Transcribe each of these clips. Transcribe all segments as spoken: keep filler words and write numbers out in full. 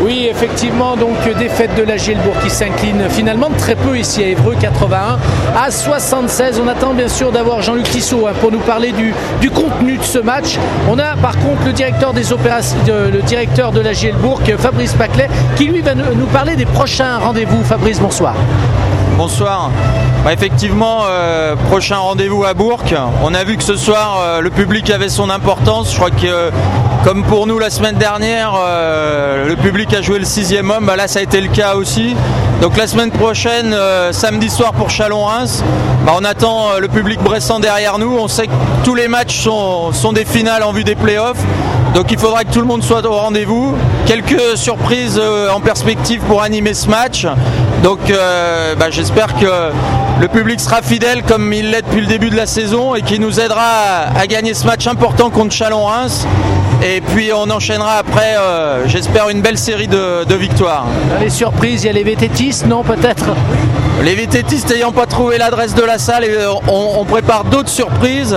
Oui, effectivement, donc défaite de la Gielbourg qui s'incline finalement de très peu ici à Évreux, quatre-vingt-un à soixante-seize. On attend bien sûr d'avoir Jean-Luc Tissot hein, pour nous parler du, du contenu de ce match. On a par contre le directeur des opérations, de, le directeur de la Gielbourg, Fabrice Paclet, qui lui va nous parler des prochains rendez-vous. Fabrice, bonsoir. Bonsoir. Bah, effectivement, euh, prochain rendez-vous à Bourg. On a vu que ce soir, euh, le public avait son importance. Je crois que, euh, comme pour nous la semaine dernière, euh, le public a joué le sixième homme. Bah, là, ça a été le cas aussi. Donc la semaine prochaine, euh, samedi soir pour Chalon-Reims, bah, on attend euh, le public bressan derrière nous. On sait que tous les matchs sont, sont des finales en vue des playoffs. Donc il faudra que tout le monde soit au rendez-vous. Quelques surprises euh, en perspective pour animer ce match. Donc euh, bah, j'espère que le public sera fidèle comme il l'est depuis le début de la saison et qui nous aidera à, à gagner ce match important contre Chalon-Reims. Et puis on enchaînera après, euh, j'espère, une belle série de, de victoires. Les surprises, il y a les vététistes, non peut-être? Les vététistes n'ayant pas trouvé l'adresse de la salle, on, on prépare d'autres surprises,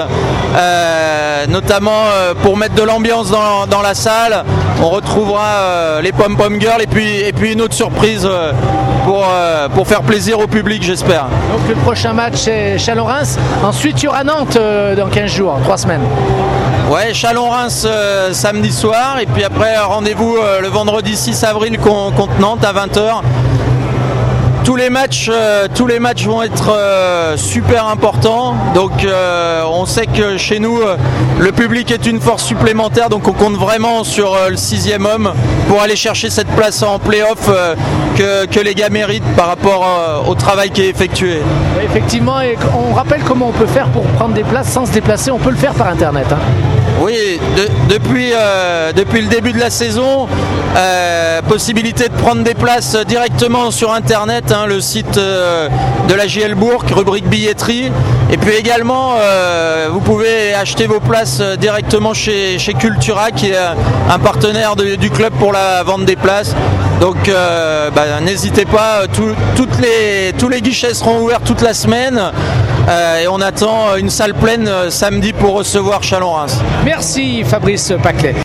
euh, notamment euh, pour mettre de l'ambiance dans, dans la salle. On retrouvera euh, les Pom Pom Girls et puis, et puis une autre surprise euh, pour, euh, pour faire plaisir au public, j'espère. Donc le prochain match c'est Chalon-Reims. Ensuite il y aura Nantes euh, dans quinze jours, trois semaines. Ouais, Chalon-Reims euh, samedi soir et puis après rendez-vous euh, le vendredi six avril contre Nantes à vingt heures. Tous les matchs, euh, tous les matchs vont être euh, super importants. Donc euh, on sait que chez nous, euh, le public est une force supplémentaire. Donc on compte vraiment sur euh, le sixième homme pour aller chercher cette place en play-off euh, que, que les gars méritent par rapport euh, au travail qui est effectué. Effectivement, et on rappelle comment on peut faire pour prendre des places sans se déplacer. On peut le faire par internet. Hein. Oui, de, depuis, euh, depuis le début de la saison, euh, possibilité de prendre des places directement sur internet, hein, le site euh, de la Gielbourg, rubrique billetterie. Et puis également, euh, vous pouvez acheter vos places directement chez, chez Cultura, qui est un partenaire de, du club pour la vente des places. Donc euh, bah, n'hésitez pas, tout, toutes les, tous les guichets seront ouverts toute la semaine. Euh, et on attend une salle pleine euh, samedi pour recevoir Chalon-Reims. Merci Fabrice Paclet.